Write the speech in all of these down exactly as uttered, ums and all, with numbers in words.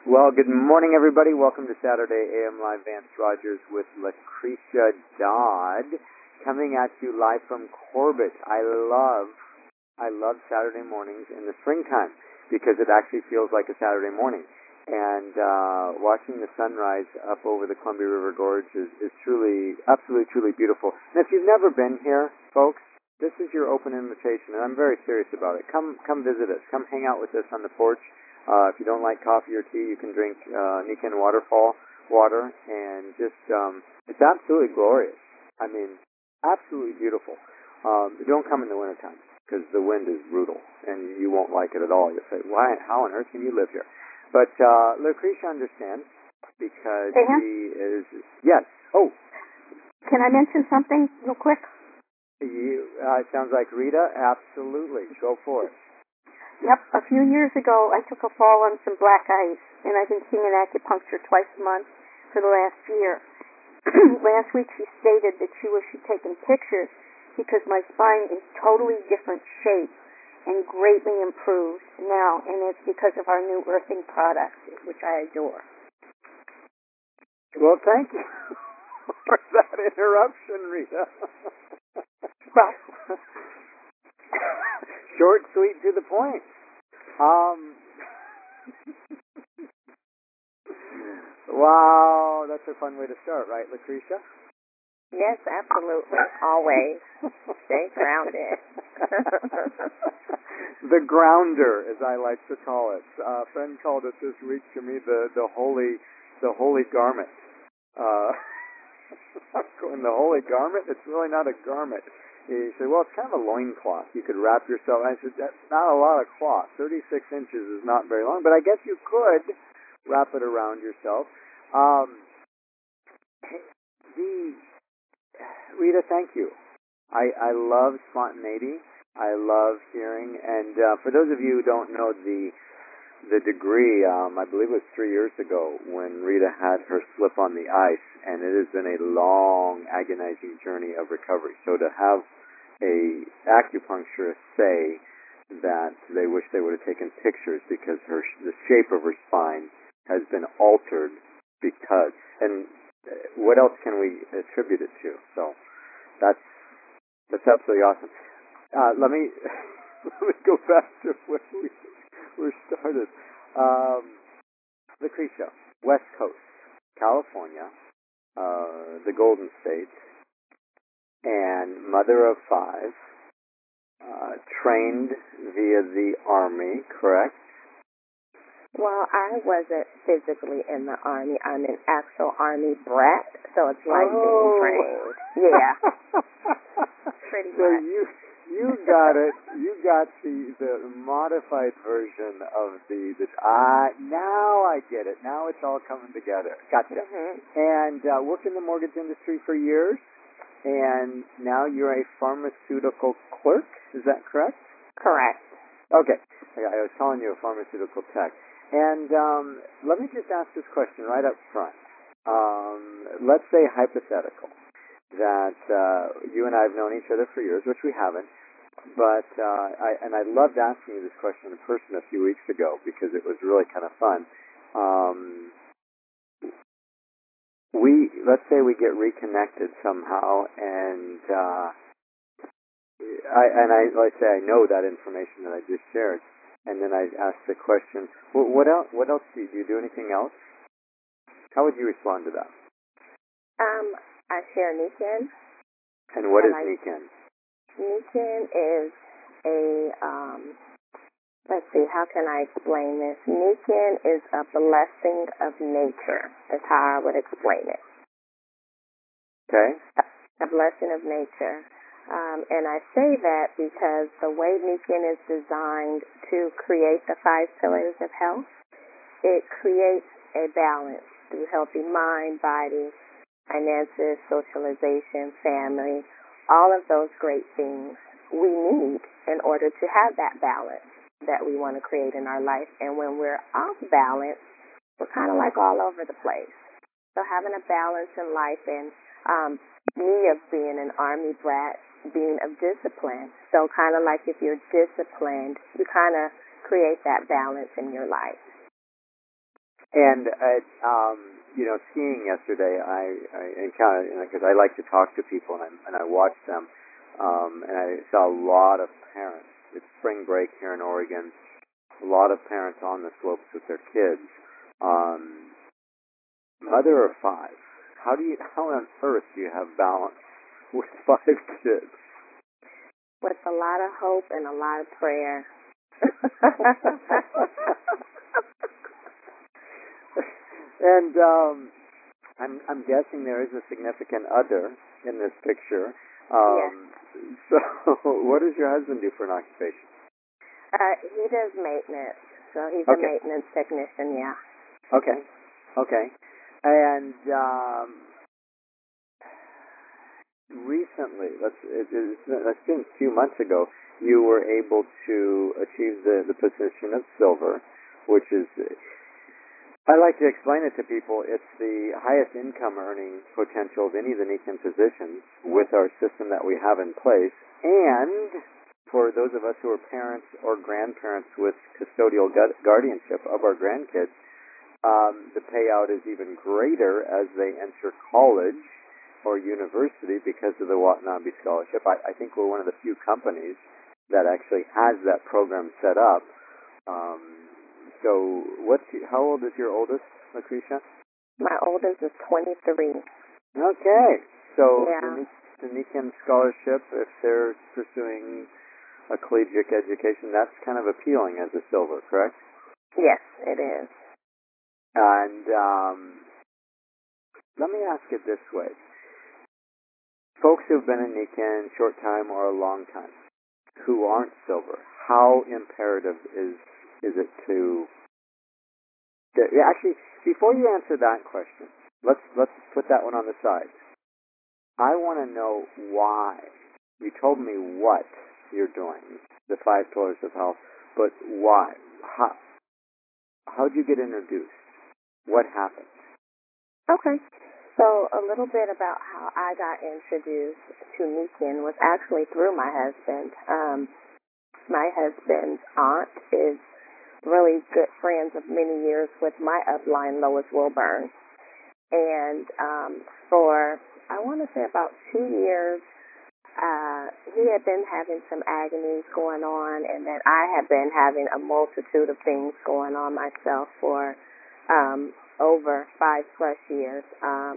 Well, good morning, everybody. Welcome to Saturday A M Live. Vance Rogers with Lucretia Dodd, coming at you live from Corbett. I love, I love Saturday mornings in the springtime because it actually feels like a Saturday morning. And uh, watching the sunrise up over the Columbia River Gorge is, is truly, absolutely, truly beautiful. And if you've never been here, folks, this is your open invitation, and I'm very serious about it. Come, come visit us. Come hang out with us on the porch. Uh, if you don't like coffee or tea, you can drink uh, Nican waterfall water, and just um, it's absolutely glorious. I mean, absolutely beautiful. Um, don't come in the wintertime because the wind is brutal, and you won't like it at all. You'll say, "Why? How on earth can you live here?" But uh, Lucretia understands because Dan? she is. Yes. Oh, Can I mention something real quick? you. Uh, it sounds like Rita. Absolutely. Go for it. Yep. A few years ago, I took a fall on some black ice, and I've been seeing acupuncture twice a month for the last year. Last week, she stated that she wished she'd taken pictures because my spine is totally different shape and greatly improved now, and it's because of our new earthing product, which I adore. Well, thank you for that interruption, Rita. Well, short, sweet, to the point. Um, wow, that's a fun way to start, right, Lucretia? Yes, absolutely. Always. Stay grounded. The grounder, as I like to call it. Uh, a friend called it this week to me the, the holy the holy garment. Uh, I'm going, the holy garment? It's really not a garment. He said, well, it's kind of a loincloth. You could wrap yourself. I said, that's not a lot of cloth. thirty-six inches is not very long, but I guess you could wrap it around yourself. Um, the Rita, thank you. I, I love spontaneity. I love hearing. And uh, for those of you who don't know the the degree, um, I believe it was three years ago when Rita had her slip on the ice, and it has been a long, agonizing journey of recovery. So to have a acupuncturist say that they wish they would have taken pictures because her the shape of her spine has been altered because, and what else can we attribute it to? So that's that's absolutely awesome. Uh, let me let me go back to where we were started. Um, Lucretia, West Coast, California, uh, the Golden State, and mother of five, uh, trained via the Army, correct? Well, I wasn't physically in the Army. I'm an actual Army brat, so it's like oh. being trained. Yeah. Pretty so much. you you got it. You got the the modified version of the the. Ah, now I get it. Now it's all coming together. Gotcha. Mm-hmm. And uh, worked in the mortgage industry for years, and now you're a pharmaceutical clerk. Is that correct? Correct. Okay. I was calling you a pharmaceutical tech. And um, let me just ask this question right up front. Um, let's say hypothetical that uh, you and I have known each other for years, which we haven't, but uh, I, and I loved asking you this question in person a few weeks ago because it was really kind of fun. Um, we let's say we get reconnected somehow, and uh, I and I like say I know that information that I just shared. And then I asked the question, well, what else? What else do you do? You do anything else? How would you respond to that? Um, I share Nican. And what is like, Nican? Nican is a, um, let's see, how can I explain this? Nican is a blessing of nature, is how I would explain it. Okay. A, a blessing of nature. Um, and I say that because the way Nican is designed to create the five pillars of health, it creates a balance through healthy mind, body, finances, socialization, family, all of those great things we need in order to have that balance that we want to create in our life. And when we're off balance, we're kind of like all over the place. So having a balance in life, and um, me of being an Army brat, being of discipline. So kind of like if you're disciplined, you kind of create that balance in your life. And uh, um, you know, skiing yesterday, I, I encountered, you know, because I like to talk to people and I and I watch them, um, and I saw a lot of parents. It's spring break here in Oregon. A lot of parents on the slopes with their kids. Um, mother of five. How do you? How on earth do you have balance with five kids? With a lot of hope and a lot of prayer. And um, I'm I'm guessing there is a significant other in this picture. Um, yes. So, what does your husband do for an occupation? Uh, he does maintenance, so he's Okay. a maintenance technician. Yeah. Okay, okay. And um, recently, let's it, it's, it's been a few months ago, you were able to achieve the the position of silver, which is. I like to explain it to people. It's the highest income earning potential of any of the Nikan positions with our system that we have in place. And for those of us who are parents or grandparents with custodial gu- guardianship of our grandkids, um, the payout is even greater as they enter college or university because of the Watanabe Scholarship. I, I think we're one of the few companies that actually has that program set up. Um, So, what's how old is your oldest, Lucretia? My oldest is twenty-three. Okay, so Yeah. the, the Nikan Scholarship, if they're pursuing a collegiate education, that's kind of appealing as a silver, correct? Yes, it is. And um, let me ask it this way: folks who've been in Nikan short time or a long time, who aren't silver, how imperative is is it to Yeah, actually, before you answer that question, let's let's put that one on the side. I want to know why. You told me what you're doing, the five pillars of health, but why? How how'd you get introduced? What happened? Okay. So a little bit about how I got introduced to Nikan was actually through my husband. Um, my husband's aunt is really good friends of many years with my upline, Lois Wilburn. And um, for, I want to say about two years, uh, he had been having some agonies going on, and then I had been having a multitude of things going on myself for um, over five plus years. Um,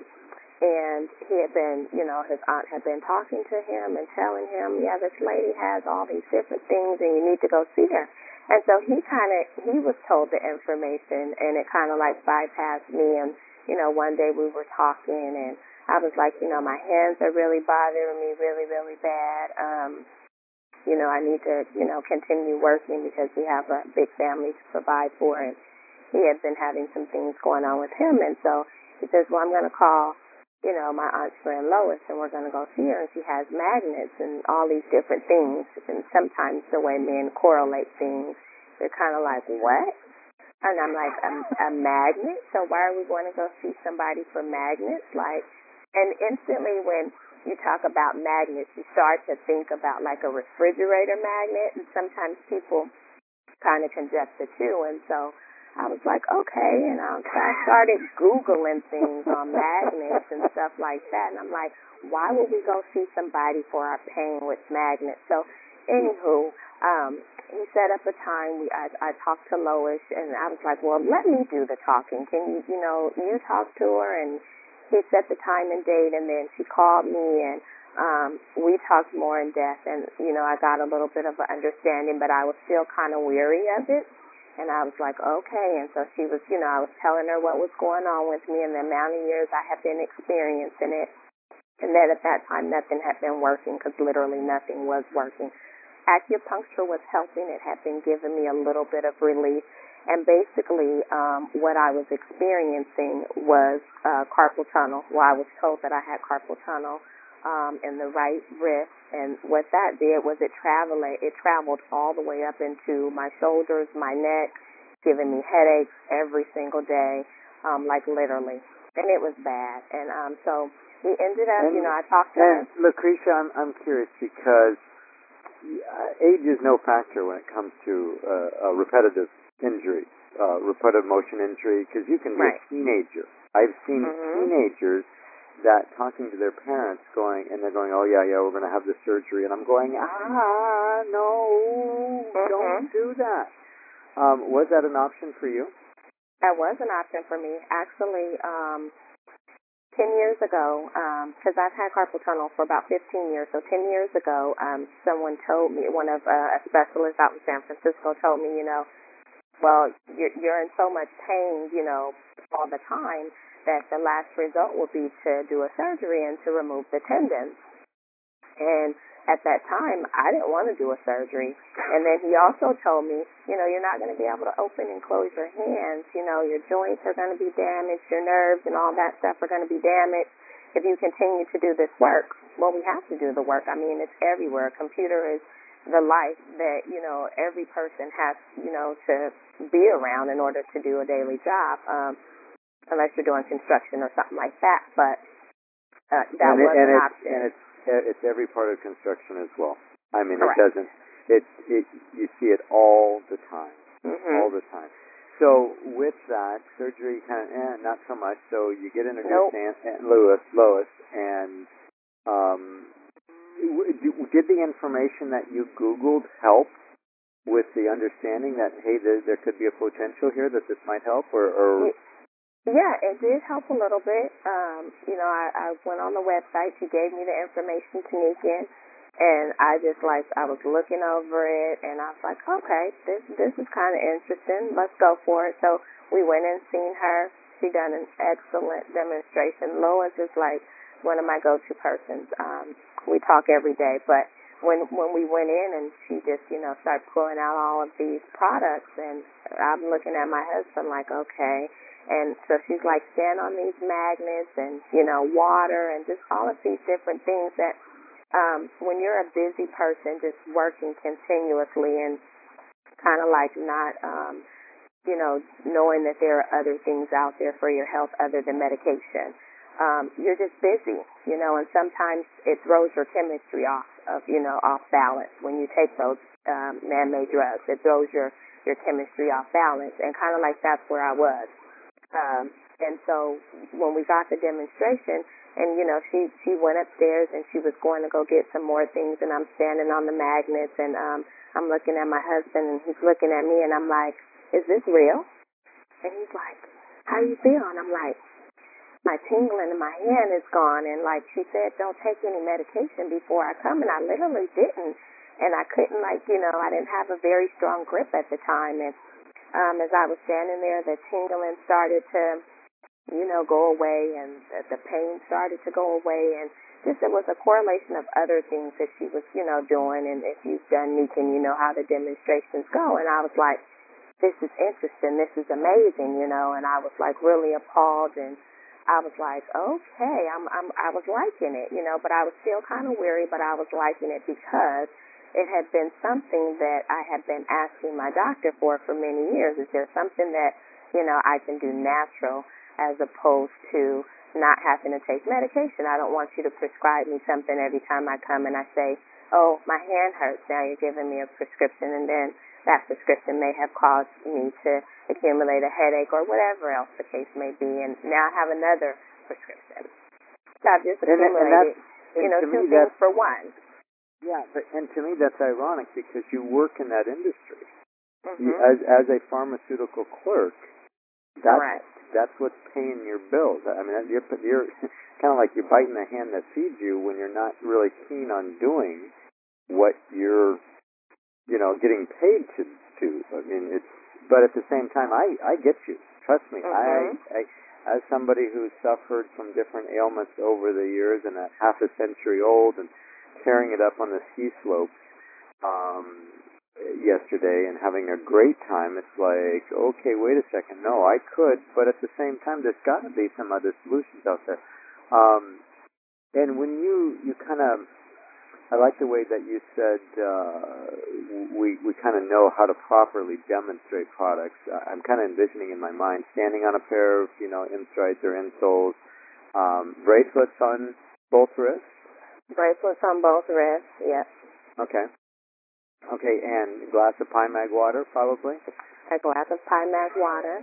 and he had been, you know, his aunt had been talking to him and telling him, yeah, this lady has all these different things and you need to go see her. And so he kind of, he was told the information and it kind of like bypassed me. And, you know, one day we were talking and I was like, you know, my hands are really bothering me really, really bad. Um, you know, I need to, you know, continue working because we have a big family to provide for. And he had been having some things going on with him. And so he says, well, I'm going to call, you know, my aunt's friend Lois, and we're going to go see her, and she has magnets and all these different things. And sometimes the way men correlate things, they're kind of like, what? And I'm like, a, a magnet? So why are we going to go see somebody for magnets? Like, and instantly when you talk about magnets, you start to think about like a refrigerator magnet, and sometimes people kind of conject the two. And so I was like, okay, and um, so I started Googling things on magnets and stuff like that, and I'm like, why would we go see somebody for our pain with magnets? So, anywho, um, he set up a time. We I, I talked to Lois, and I was like, well, let me do the talking. Can you, you know, you talk to her? And he set the time and date, and then she called me, and um, we talked more in depth, and, you know, I got a little bit of an understanding, but I was still kind of weary of it. And I was like, okay. And so she was, you know, I was telling her what was going on with me and the amount of years I had been experiencing it. And that at that time, nothing had been working because literally nothing was working. Acupuncture was helping. It had been giving me a little bit of relief. And basically, um, what I was experiencing was uh, carpal tunnel. Well, I was told that I had carpal tunnel um, in the right wrist. And what that did was it traveled, it traveled all the way up into my shoulders, my neck, giving me headaches every single day, um, like literally. And it was bad. And um, so we ended up, And, you know, I talked to and her. Lucretia, I'm, I'm curious because uh, age is no factor when it comes to uh, a repetitive injury. uh, repetitive motion injury, because you can be Right. a teenager. I've seen Mhm. teenagers that talking to their parents going, and they're going, oh yeah, yeah, we're going to have the surgery, and I'm going, ah, no, Mhm. don't do that. Um, was that an option for you? That was an option for me. Actually, um, ten years ago, because I've had carpal tunnel for about fifteen years, so ten years ago, um, someone told me, one of uh, a specialist out in San Francisco told me, you know, well, you're, you're in so much pain, you know, all the time that the last result will be to do a surgery and to remove the tendons. And at that time, I didn't want to do a surgery. And then he also told me, you know, you're not going to be able to open and close your hands. You know, your joints are going to be damaged, your nerves and all that stuff are going to be damaged if you continue to do this work. Well, we have to do the work. I mean, it's everywhere. A computer is the life that, you know, every person has, you know, to be around in order to do a daily job, um, unless you're doing construction or something like that. But uh, that and it, was and an it's, option. And it's, it's every part of construction as well. I mean, Correct. it doesn't, it, it, you see it all the time, Mm-hmm. all the time. So with that, surgery kind of, eh, not so much. So you get introduced Nope. to Aunt, Aunt Lois, Lois, and um, w- did the information that you Googled help with the understanding that, hey, there, there could be a potential here that this might help, or, or yeah, it did help a little bit. Um, you know, I, I went on the website. She gave me the information to sneak in, and I just like I was looking over it, and I was like, okay, this this is kind of interesting. Let's go for it. So we went and seen her. She done an excellent demonstration. Lois is like one of my go-to persons. Um, we talk every day, but when when we went in and she just you know started pulling out all of these products, and I'm looking at my husband like, okay. And so she's like, stand on these magnets and, you know, water and just all of these different things that um, when you're a busy person just working continuously and kind of like not, um, you know, knowing that there are other things out there for your health other than medication, um, you're just busy, you know, and sometimes it throws your chemistry off of, you know, off balance when you take those um, man-made drugs. It throws your, your chemistry off balance, and kind of like that's where I was. Um, and so when we got the demonstration, and you know, she she went upstairs and she was going to go get some more things, and I'm standing on the magnets, and um, I'm looking at my husband, and he's looking at me, and I'm like, "Is this real?" And he's like, "How do you feel?" And I'm like, "My tingling in my hand is gone." And like she said, "Don't take any medication before I come," and I literally didn't, and I couldn't like you know, I didn't have a very strong grip at the time, and Um, as I was standing there, the tingling started to, you know, go away, and the, the pain started to go away, and just it was a correlation of other things that she was, you know, doing. And if you've done Nikin, you know how the demonstrations go. And I was like, this is interesting, this is amazing, you know. And I was like really appalled, and I was like, okay, I'm, I'm, I was liking it, you know, but I was still kind of weary, but I was liking it because it had been something that I had been asking my doctor for for many years. Is there something that, you know, I can do natural as opposed to not having to take medication? I don't want you to prescribe me something every time I come and I say, oh, my hand hurts. Now you're giving me a prescription, and then that prescription may have caused me to accumulate a headache or whatever else the case may be, and now I have another prescription. So I've just accumulated, and, and you know, two things for one. Yeah, but and to me that's ironic because you work in that industry. Mm-hmm. You, as as a pharmaceutical clerk, that's Correct. that's what's paying your bills. I mean, you're you're kind of like you're biting the hand that feeds you when you're not really keen on doing what you're, you know, getting paid to do. I mean, it's but at the same time, I I get you. Trust me, Mm-hmm. I I as somebody who's suffered from different ailments over the years and a half a century old and tearing it up on the ski slopes um, yesterday and having a great time, it's like, okay, wait a second. No, I could, but at the same time, there's got to be some other solutions out there. Um, and when you, you kind of, I like the way that you said uh, we, we kind of know how to properly demonstrate products. I'm kind of envisioning in my mind standing on a pair of, you know, instrides or insoles, um, bracelets on both wrists. Bracelets on both wrists, yes. Okay. Okay, and a glass of Pine Mag water, probably? a glass of Pymac water.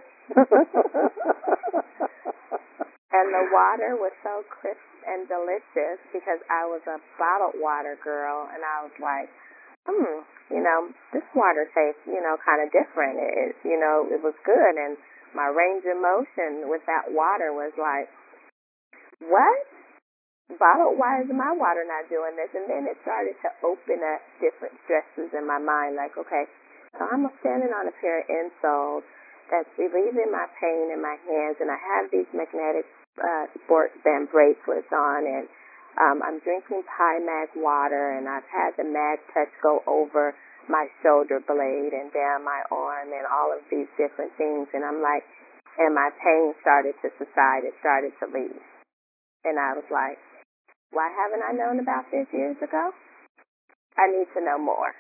And the water was so crisp and delicious because I was a bottled water girl, and I was like, hmm, you know, this water tastes, you know, kind of different. It, you know, it was good, and my range of motion with that water was like, what? Bottled, why is my water not doing this? And then it started to open up different stresses in my mind, like, okay, so I'm standing on a pair of insoles that's relieving my pain in my hands, and I have these magnetic uh, sports band bracelets on, and um, I'm drinking Pymac water, and I've had the Mag Touch go over my shoulder blade and down my arm and all of these different things, and I'm like, and my pain started to subside. It started to leave. And I was like, why haven't I known about this years ago? I need to know more.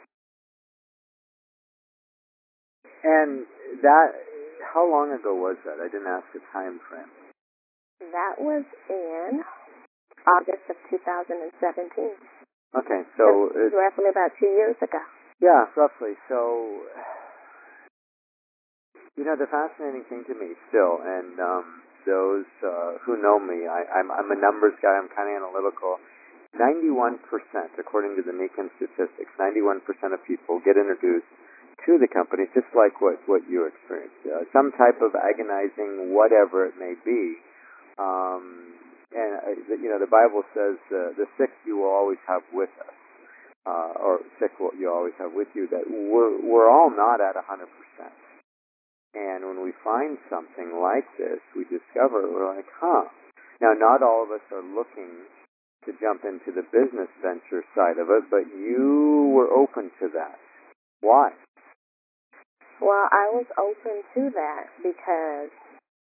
And that, how long ago was that? I didn't ask the time frame. That was in August of two thousand seventeen. Okay, so it was roughly about two years ago. Yeah, roughly. So, you know, the fascinating thing to me still, and um, those uh, who know me, I, I'm, I'm a numbers guy. I'm kind of analytical. ninety-one percent, according to the Nikken statistics, ninety-one percent of people get introduced to the company, just like what, what you experienced. Uh, some type of agonizing, whatever it may be. Um, and, uh, you know, the Bible says uh, the sick you will always have with us, uh, or sick will you always have with you, that we're, we're all not at one hundred percent. And when we find something like this, we discover, we're like, huh. Now, not all of us are looking to jump into the business venture side of it, but you were open to that. Why? Well, I was open to that because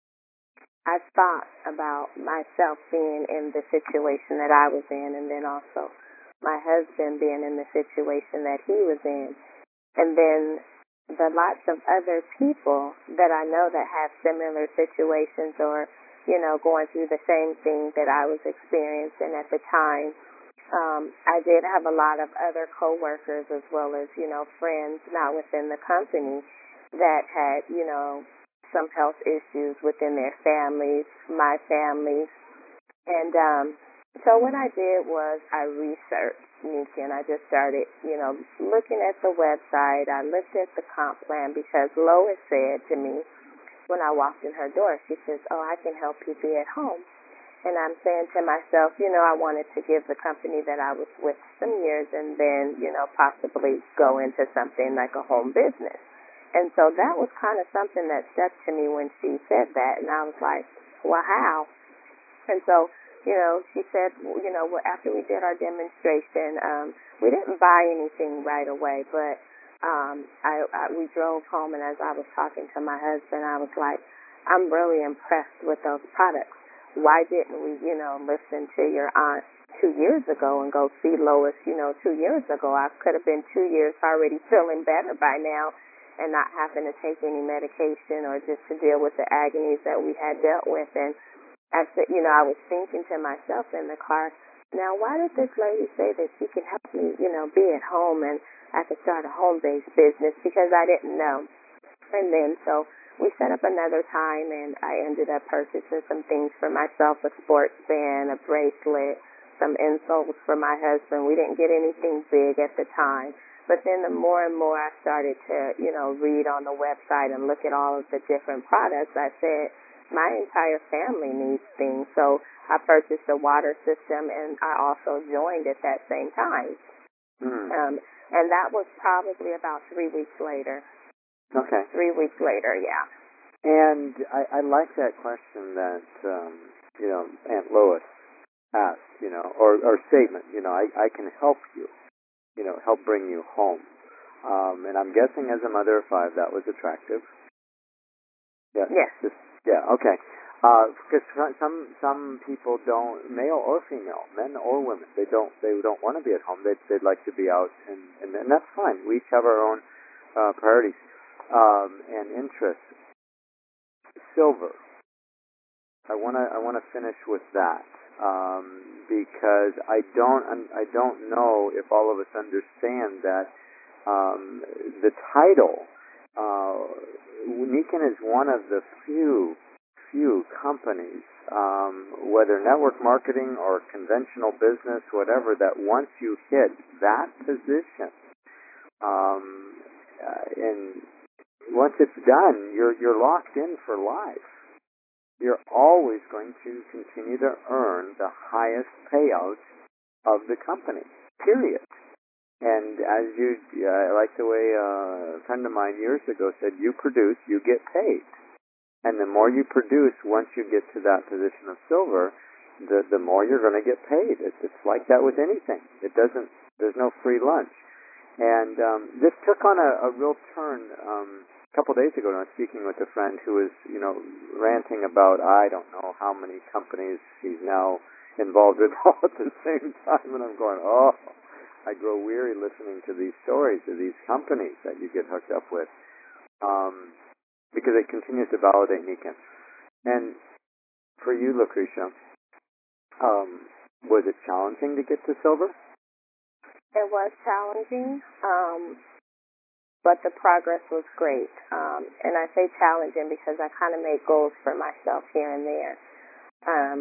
I thought about myself being in the situation that I was in, and then also my husband being in the situation that he was in, and then the lots of other people that I know that have similar situations, or, you know, going through the same thing that I was experiencing at the time. Um, I did have a lot of other coworkers as well as, you know, friends not within the company that had, you know, some health issues within their families, my family. And um, so what I did was I researched Nikki, and I just started, you know, looking at the website. I looked at the comp plan because Lois said to me when I walked in her door, she says, oh, I can help you be at home. And I'm saying to myself, you know, I wanted to give the company that I was with some years and then, you know, possibly go into something like a home business. And so that was kind of something that stuck to me when she said that. And I was like, well, how? And so, you know, she said, you know, after we did our demonstration, um, we didn't buy anything right away, but um, I, I we drove home, and as I was talking to my husband, I was like, I'm really impressed with those products. Why didn't we, you know, listen to your aunt two years ago and go see Lois, you know, two years ago? I could have been two years already feeling better by now and not having to take any medication or just to deal with the agonies that we had dealt with. And I said, you know, I was thinking to myself in the car, now why did this lady say that she could help me, you know, be at home and I could start a home-based business? Because I didn't know. And then so we set up another time, and I ended up purchasing some things for myself, a sports band, a bracelet, some insoles for my husband. We didn't get anything big at the time. But then the more and more I started to, you know, read on the website and look at all of the different products, I said, my entire family needs things. So I purchased a water system, and I also joined at that same time. Mm. Um, and that was probably about three weeks later. Okay. Three weeks later, yeah. And I, I like that question that, um, you know, Aunt Lois asked, you know, or, or statement, you know, I, I can help you, you know, help bring you home. Um, and I'm guessing as a mother of five, that was attractive. Yeah. Yes. Just, yeah, okay. Because uh, some some people don't, male or female, men or women, they don't they don't want to be at home. They'd, they'd like to be out, and, and, and that's fine. We each have our own uh, priorities um, and interests. Silver. I want to I want to finish with that um, because I don't I don't know if all of us understand that um, the title uh, Nikken is one of the few, few companies, um, whether network marketing or conventional business, whatever, that once you hit that position, um, uh, and once it's done, you're you're locked in for life. You're always going to continue to earn the highest payout of the company, period. And as you, uh, I like the way uh, a friend of mine years ago said, you produce, you get paid. And the more you produce, once you get to that position of silver, the, the more you're going to get paid. It's, it's like that with anything. It doesn't, there's no free lunch. And um, this took on a, a real turn um, a couple days ago when I was speaking with a friend who was, you know, ranting about, I don't know how many companies he's now involved with all at the same time. And I'm going, oh, I grow weary listening to these stories of these companies that you get hooked up with, um, because it continues to validate Nikken. And for you, Lucretia, um, was it challenging to get to silver? It was challenging, um, but the progress was great. Um, and I say challenging because I kind of made goals for myself here and there. Um,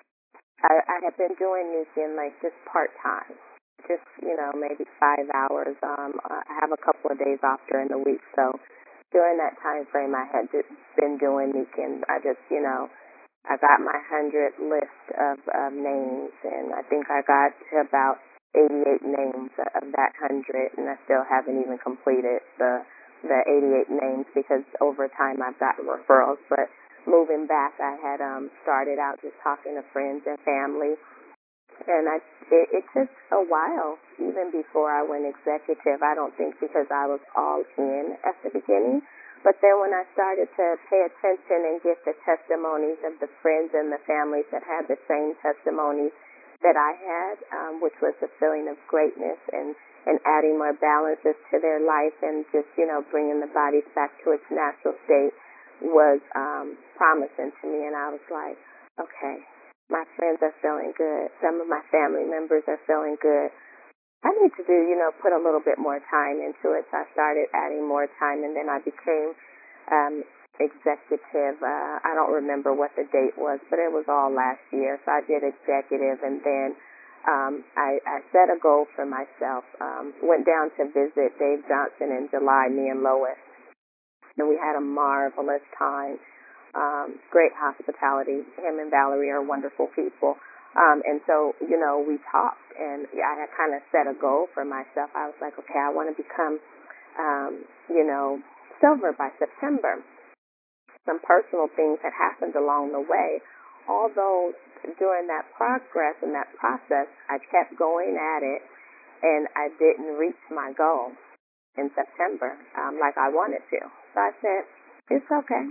I, I have been doing Nikken like just part-time. Just, you know, maybe five hours. Um, I have a couple of days off during the week, so during that time frame, I had just been doing Nikken. I just, you know, I got my hundred list of, of names, and I think I got to about eighty-eight names of that hundred, and I still haven't even completed the the eighty-eight names because over time I've gotten referrals. But moving back, I had um, started out just talking to friends and family. And I, it, it took a while, even before I went executive. I don't think because I was all in at the beginning. But then when I started to pay attention and get the testimonies of the friends and the families that had the same testimonies that I had, um, which was the feeling of greatness and, and adding more balances to their life and just, you know, bringing the bodies back to its natural state was um, promising to me. And I was like, okay, my friends are feeling good. Some of my family members are feeling good. I need to do, you know, put a little bit more time into it. So I started adding more time, and then I became um, executive. Uh, I don't remember what the date was, but it was all last year. So I did executive, and then um, I, I set a goal for myself. Um, went down to visit Dave Johnson in July, me and Lois, and we had a marvelous time. Um, great hospitality. Him and Valerie are wonderful people. Um, and so, you know, we talked, and I had kind of set a goal for myself. I was like, okay, I want to become, um, you know, silver by September. Some personal things had happened along the way. Although during that progress and that process, I kept going at it, and I didn't reach my goal in September um, like I wanted to. So I said, it's okay.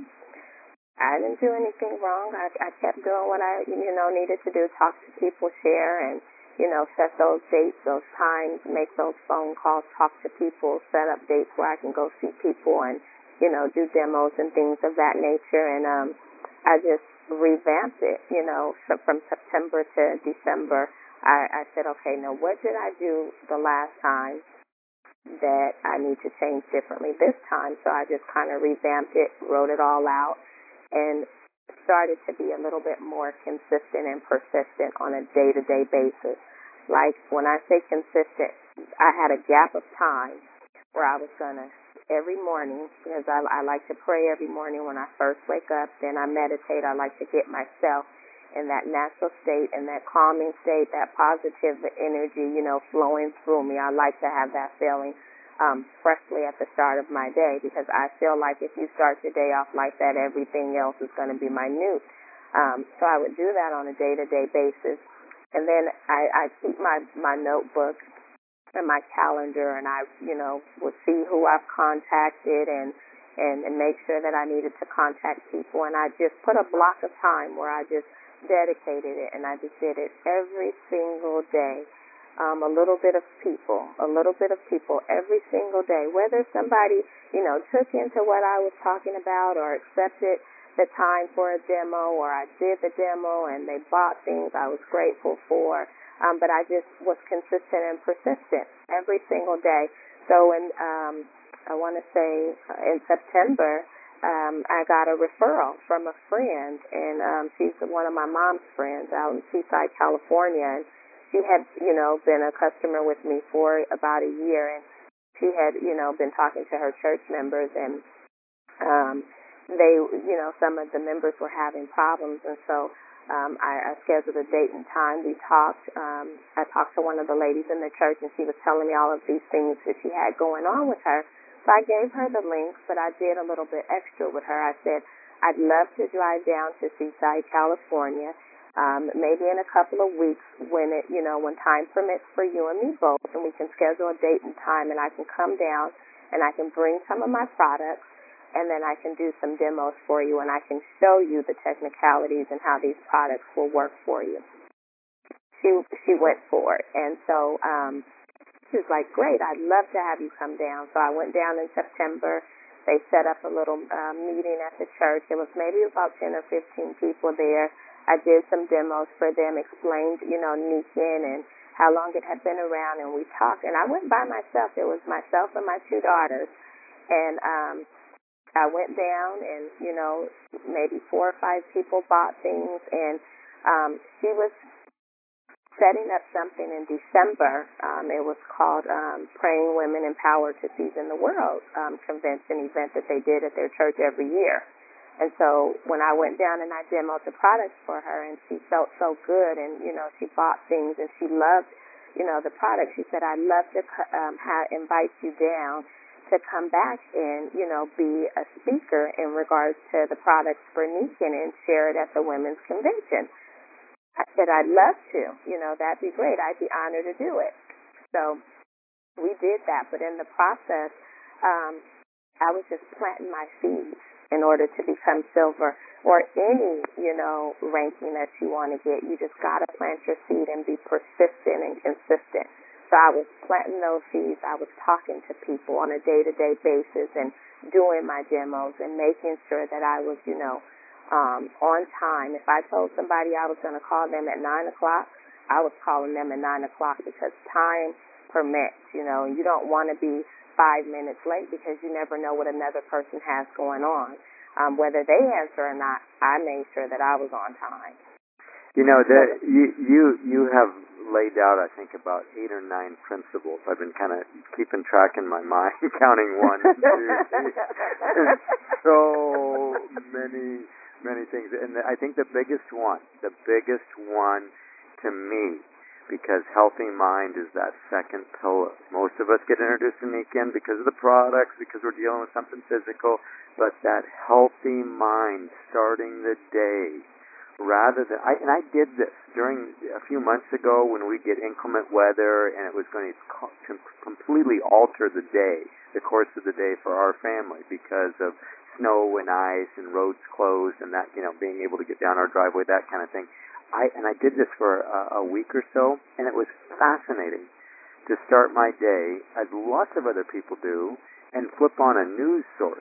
I didn't do anything wrong. I, I kept doing what I, you know, needed to do, talk to people, share, and, you know, set those dates, those times, make those phone calls, talk to people, set up dates where I can go see people and, you know, do demos and things of that nature. And um, I just revamped it, you know, so from September to December. I, I said, okay, now what did I do the last time that I need to change differently this time? So I just kind of revamped it, wrote it all out, and started to be a little bit more consistent and persistent on a day-to-day basis. Like when I say consistent, I had a gap of time where I was going to, every morning, because I, I like to pray every morning when I first wake up, then I meditate. I like to get myself in that natural state, in that calming state, that positive energy, you know, flowing through me. I like to have that feeling Um, freshly at the start of my day, because I feel like if you start your day off like that, everything else is going to be minute. Um, so I would do that on a day-to-day basis. And then I, I keep my, my notebook and my calendar, and I, you know, would see who I've contacted and, and, and make sure that I needed to contact people. And I just put a block of time where I just dedicated it, and I just did it every single day. Um, a little bit of people, a little bit of people every single day, whether somebody, you know, took into what I was talking about or accepted the time for a demo, or I did the demo and they bought things I was grateful for. Um, but I just was consistent and persistent every single day. So in um, I want to say uh, in September, um, I got a referral from a friend, and um, she's one of my mom's friends out in Seaside, California, and she had, you know, been a customer with me for about a year, and she had, you know, been talking to her church members, and um, they, you know, some of the members were having problems, and so um, I, I scheduled a date and time. We talked. Um, I talked to one of the ladies in the church, and she was telling me all of these things that she had going on with her. So I gave her the links, but I did a little bit extra with her. I said, I'd love to drive down to Seaside, California, um, maybe in a couple of weeks when it, you know, when time permits for you and me both, and we can schedule a date and time, and I can come down and I can bring some of my products, and then I can do some demos for you, and I can show you the technicalities and how these products will work for you. She she went for it, and so um, she was like, great, I'd love to have you come down. So I went down in September. They set up a little uh, meeting at the church. There was maybe about ten or fifteen people there. I did some demos for them, explained, you know, Nikken and how long it had been around, and we talked. And I went by myself. It was myself and my two daughters, and um, I went down, and, you know, maybe four or five people bought things, and um, she was setting up something in December. Um, it was called um, Praying Women Empowered to Season the World um, convention event that they did at their church every year. And so when I went down and I demoed the products for her, and she felt so good, and, you know, she bought things, and she loved, you know, the products. She said, I'd love to um, ha- invite you down to come back and, you know, be a speaker in regards to the products for Nikken and share it at the women's convention. I said, I'd love to. You know, that'd be great. I'd be honored to do it. So we did that. But in the process, um, I was just planting my seeds in order to become silver or any, you know, ranking that you want to get. You just got to plant your seed and be persistent and consistent. So I was planting those seeds. I was talking to people on a day-to-day basis and doing my demos and making sure that I was, you know, um, on time. If I told somebody I was going to call them at nine o'clock, I was calling them at nine o'clock because time permits, you know, and you don't want to be five minutes late because you never know what another person has going on. Um, whether they answer or not, I made sure that I was on time. You know, that you you you have laid out, I think, about eight or nine principles. I've been kind of keeping track in my mind, counting one, two, three, and so many, many things. And I think the biggest one, the biggest one to me, because healthy mind is that second pillar. Most of us get introduced to Nikken because of the products, because we're dealing with something physical, but that healthy mind starting the day, rather than, I, and I did this during a few months ago when we get inclement weather and it was going to co- completely alter the day, the course of the day for our family because of snow and ice and roads closed and that, you know, being able to get down our driveway, that kind of thing. I, and I did this for a, a week or so, and it was fascinating to start my day, as lots of other people do, and flip on a news source.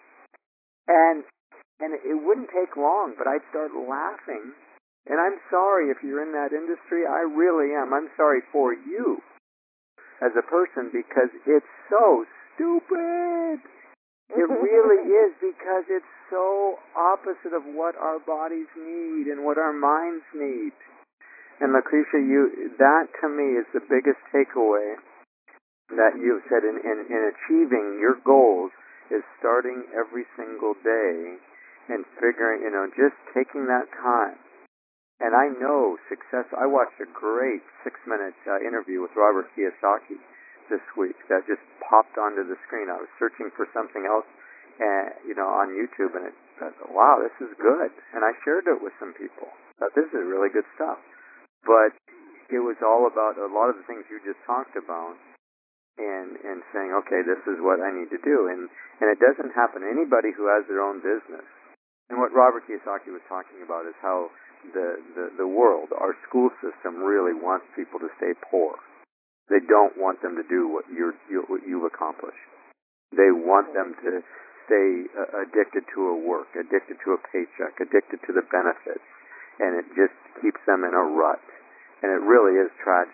And And it wouldn't take long, but I'd start laughing. And I'm sorry if you're in that industry. I really am. I'm sorry for you as a person because it's so stupid. It really is because it's so opposite of what our bodies need and what our minds need. And Lucretia, you, that to me is the biggest takeaway that you've said in, in, in achieving your goals is starting every single day and figuring, you know, just taking that time. And I know success. I watched a great six-minute uh, interview with Robert Kiyosaki this week that just popped onto the screen. I was searching for something else, uh, you know, on YouTube, and it said, wow, this is good. And I shared it with some people. Thought this is really good stuff. But it was all about a lot of the things you just talked about. And, and saying, okay, this is what I need to do. And, and it doesn't happen. Anybody who has their own business. And what Robert Kiyosaki was talking about is how the, the, the world, our school system, really wants people to stay poor. They don't want them to do what, you're, you, what you've accomplished. They want them to stay uh, addicted to a work, addicted to a paycheck, addicted to the benefits. And it just keeps them in a rut. And it really is tragic.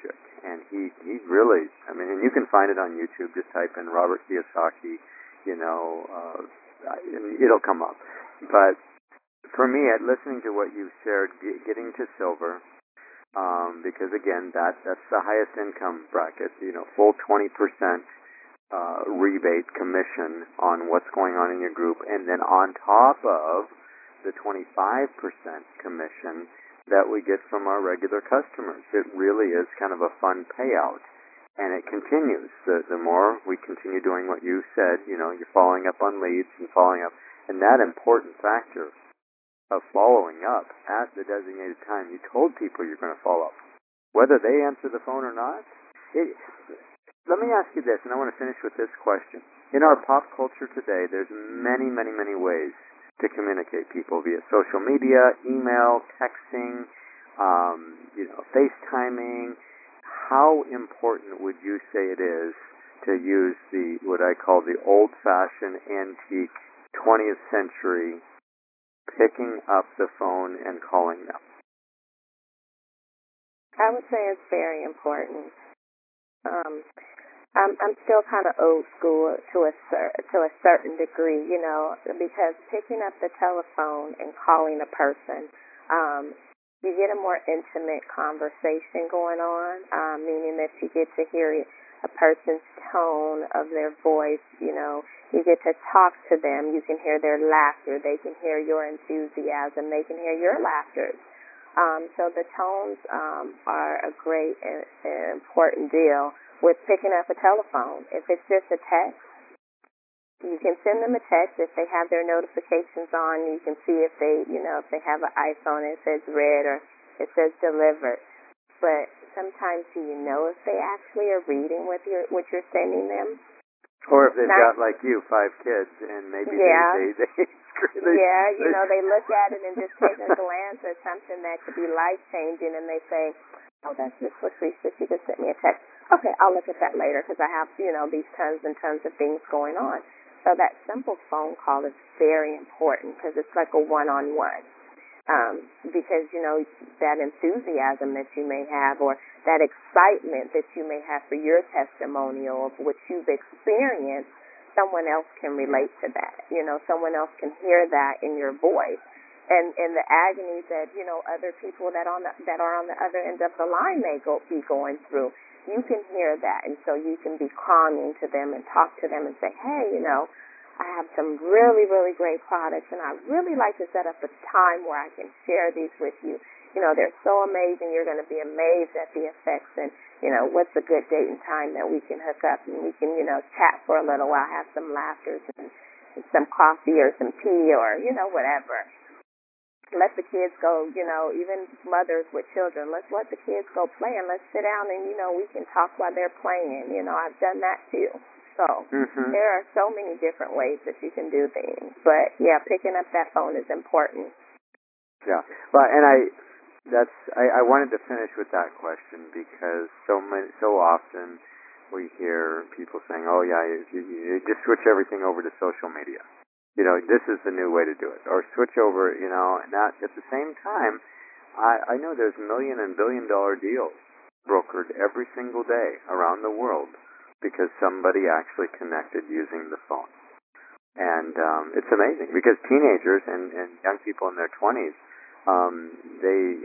and he he really, I mean, and you can find it on YouTube. Just type in Robert Kiyosaki, you know, uh, and it'll come up. But for me, at listening to what you shared, getting to silver, um, because again, that that's the highest income bracket. You know, full twenty percent uh, rebate commission on what's going on in your group, and then on top of the twenty-five percent commission that we get from our regular customers. It really is kind of a fun payout, and it continues. The, the more we continue doing what you said, you know, you're following up on leads and following up, and that important factor of following up at the designated time. You told people you're going to follow up. Whether they answer the phone or not, it, let me ask you this, and I want to finish with this question. In our pop culture today, there's many, many, many ways to communicate people via social media, email, texting, um, you know, FaceTiming. How important would you say it is to use the what I call the old-fashioned, antique, twentieth century, picking up the phone and calling them? I would say it's very important. Um, I'm I'm still kind of old school to a cer- to a certain degree, you know, because picking up the telephone and calling a person, um, you get a more intimate conversation going on, um, meaning that you get to hear a person's tone of their voice. You know, you get to talk to them. You can hear their laughter. They can hear your enthusiasm. They can hear your laughter. Um, so the tones um, are a great and, and important deal with picking up a telephone. If it's just a text, you can send them a text. If they have their notifications on, you can see if they, you know, if they have an iPhone, it says read or it says delivered. But sometimes, do you know if they actually are reading what you're what you're sending them? Or if they've Not, got like you five kids and maybe yeah. they, they, they, they yeah, you know, they look at it and just take a glance at something that could be life changing, and they say, "Oh, that's just Lucretia. She just sent me a text. Okay, I'll look at that later because I have, you know, these tons and tons of things going on." So that simple phone call is very important because it's like a one-on-one. Um, because, you know, that enthusiasm that you may have or that excitement that you may have for your testimonial of what you've experienced, someone else can relate to that. You know, someone else can hear that in your voice. And, and the agonies that, you know, other people that on the, that are on the other end of the line may go, be going through, you can hear that. And so you can be calming to them and talk to them and say, hey, you know, I have some really, really great products, and I'd really like to set up a time where I can share these with you. You know, they're so amazing. You're going to be amazed at the effects, and, you know, what's a good date and time that we can hook up and we can, you know, chat for a little while, have some laughter and, and some coffee or some tea or, you know, whatever. Let the kids go, you know, even mothers with children, let's let the kids go play and let's sit down and, you know, we can talk while they're playing. You know, I've done that too. So mm-hmm. there are so many different ways that you can do things. But, yeah, picking up that phone is important. Yeah. Well, and I that's I, I wanted to finish with that question because so many, so often we hear people saying, oh, yeah, you, you just switch everything over to social media. You know, this is the new way to do it. Or switch over, you know, and that, at the same time, I, I know there's million and billion dollar deals brokered every single day around the world because somebody actually connected using the phone. And um, it's amazing because teenagers and, and young people in their twenties, um, they,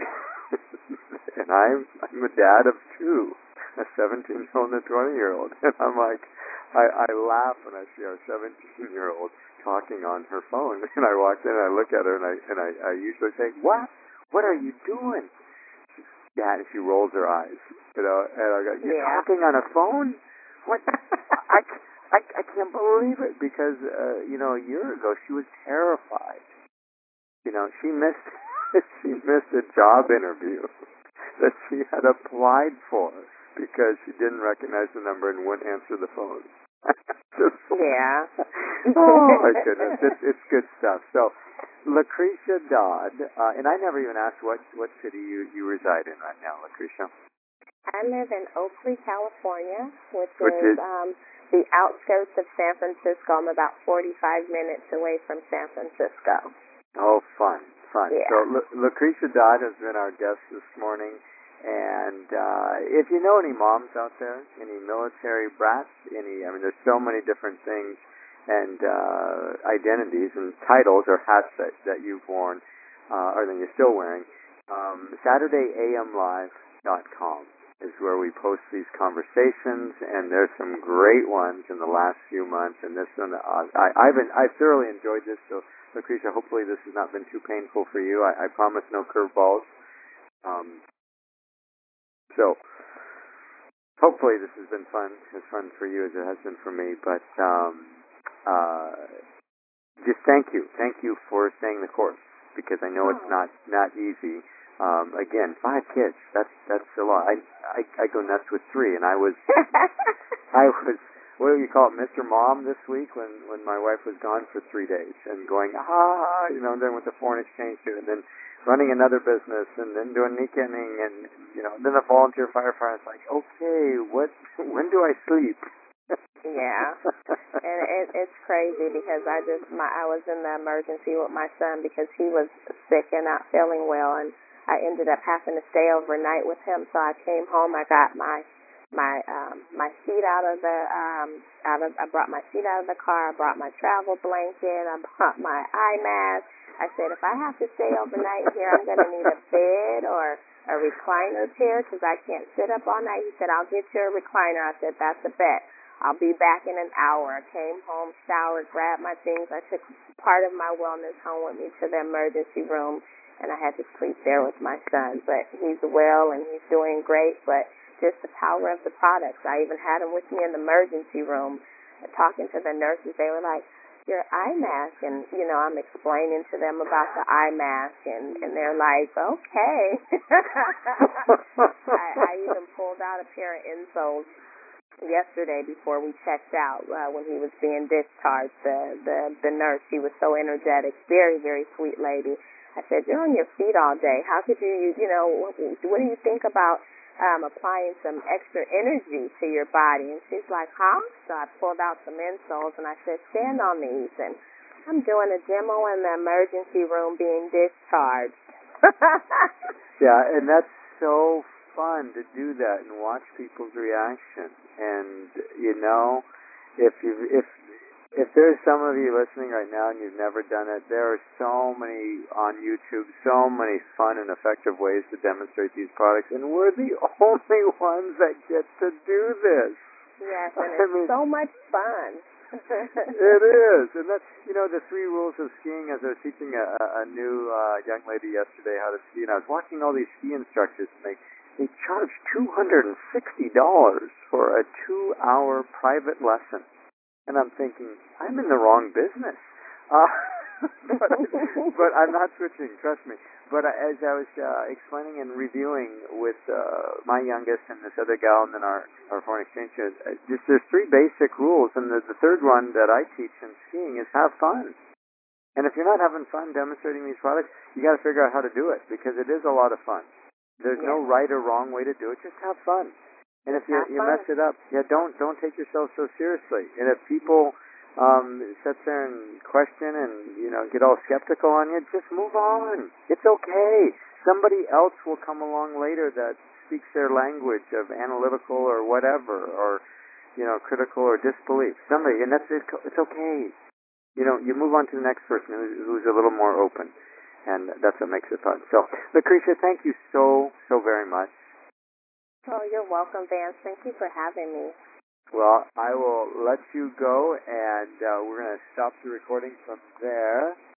and I'm, I'm a dad of two, a seventeen-year-old and a twenty-year-old, and I'm like, I, I laugh when I see our seventeen-year-old talking on her phone, and I walk in and I look at her and I and I, I usually say, what? What are you doing? Dad, and she rolls her eyes, you know, and I go, you're yeah. talking on a phone? What? I, I, I can't believe it because, uh, you know, a year ago she was terrified. You know, she missed, she missed a job interview that she had applied for because she didn't recognize the number and wouldn't answer the phone. Just, yeah. Oh, my goodness. It's, it's good stuff. So, Lucretia Dodd, uh, and I never even asked what, what city you, you reside in right now, Lucretia. I live in Oakley, California, which, which is, is um, the outskirts of San Francisco. I'm about forty-five minutes away from San Francisco. Oh, fun, fun. Yeah. So Lu- Lucretia Dodd has been our guest this morning, And uh, if you know any moms out there, any military brats, any, I mean, there's so many different things and uh, identities and titles or hats that, that you've worn, uh, or that you're still wearing. Um, Saturday A M Live dot com is where we post these conversations, and there's some great ones in the last few months. And this one, uh, I, I've been, I've thoroughly enjoyed this. So, Lucretia, hopefully this has not been too painful for you. I, I promise no curveballs. Um, So, hopefully this has been fun, as fun for you as it has been for me. But um, uh, just thank you, thank you for staying the course, because I know it's not not easy. Um, again, five kids, that's that's a lot. I, I I go nuts with three, and I was I was what do you call it, Mister Mom this week when when my wife was gone for three days and going ah, you know, and then with the foreign exchange too, and then running another business, and then doing weekending, and you know, then a volunteer firefighter. It's like, okay, what? When do I sleep? Yeah, and it, it's crazy because I just my I was in the emergency with my son because he was sick and not feeling well, and I ended up having to stay overnight with him. So I came home. I got my my um, my seat out of the um, out of I brought my seat out of the car. I brought my travel blanket. I brought my eye mask. I said, if I have to stay overnight here, I'm going to need a bed or a recliner chair because I can't sit up all night. He said, I'll get you a recliner. I said, that's a bet. I'll be back in an hour. I came home, showered, grabbed my things. I took part of my wellness home with me to the emergency room, and I had to sleep there with my son. But he's well, and he's doing great, but just the power of the products. I even had him with me in the emergency room talking to the nurses. They were like, your eye mask, and you know, I'm explaining to them about the eye mask, and and they're like, okay. I, I even pulled out a pair of insoles yesterday before we checked out uh, when he was being discharged. The the the nurse, she was so energetic, very very sweet lady. I said, you're on your feet all day. How could you, you know, what, what do you think about Um, applying some extra energy to your body? And she's like, huh? So I pulled out some insoles and I said, stand on these. And I'm doing a demo in the emergency room being discharged. Yeah, and that's so fun to do that and watch people's reaction. And, you know, if you if if there's some of you listening right now and you've never done it, there are so many on YouTube, so many fun and effective ways to demonstrate these products, and we're the only ones that get to do this. Yes, and it's I mean, so much fun. It is, and that's, you know, the three rules of skiing. As I was teaching a, a new uh, young lady yesterday how to ski, and I was watching all these ski instructors, and they they charge two hundred and sixty dollars for a two-hour private lesson. And I'm thinking, I'm in the wrong business. Uh, but, but I'm not switching, trust me. But as I was uh, explaining and reviewing with uh, my youngest and this other gal and then our, our foreign exchange, uh, just there's three basic rules. And the, the third one that I teach in skiing is have fun. And if you're not having fun demonstrating these products, you got to figure out how to do it, because it is a lot of fun. There's yeah. no right or wrong way to do it. Just have fun. And if you, you mess it up, yeah, don't don't take yourself so seriously. And if people um, sit there and question and, you know, get all skeptical on you, just move on. It's okay. Somebody else will come along later that speaks their language of analytical or whatever, or, you know, critical or disbelief. Somebody, and that's it. It's okay. You know, you move on to the next person who's, who's a little more open, and that's what makes it fun. So, Lucretia, thank you so so very much. Oh, you're welcome, Vance. Thank you for having me. Well, I will let you go, and uh, we're going to stop the recording from there.